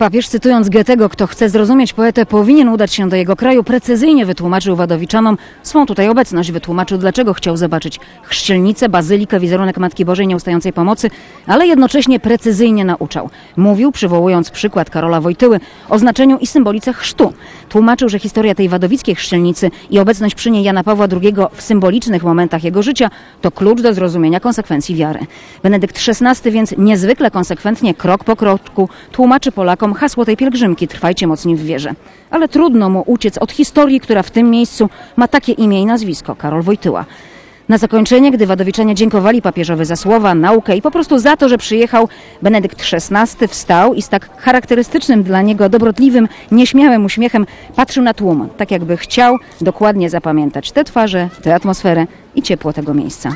Papież, cytując Goethego, kto chce zrozumieć poetę, powinien udać się do jego kraju, precyzyjnie wytłumaczył wadowiczanom swą tutaj obecność. Wytłumaczył, dlaczego chciał zobaczyć chrzcielnicę, bazylikę, wizerunek Matki Bożej Nieustającej Pomocy, ale jednocześnie precyzyjnie nauczał. Mówił, przywołując przykład Karola Wojtyły, o znaczeniu i symbolice chrztu. Tłumaczył, że historia tej wadowickiej chrzcielnicy i obecność przy niej Jana Pawła II w symbolicznych momentach jego życia to klucz do zrozumienia konsekwencji wiary. Benedykt XVI więc niezwykle konsekwentnie, krok po kroku, tłumaczy Polakom hasło tej pielgrzymki: trwajcie mocni w wierze. Ale trudno mu uciec od historii, która w tym miejscu ma takie imię i nazwisko: Karol Wojtyła. Na zakończenie, gdy wadowiczanie dziękowali papieżowi za słowa, naukę i po prostu za to, że przyjechał, Benedykt XVI wstał i z tak charakterystycznym dla niego dobrotliwym, nieśmiałym uśmiechem patrzył na tłum, tak jakby chciał dokładnie zapamiętać tę twarze, tę atmosferę i ciepło tego miejsca.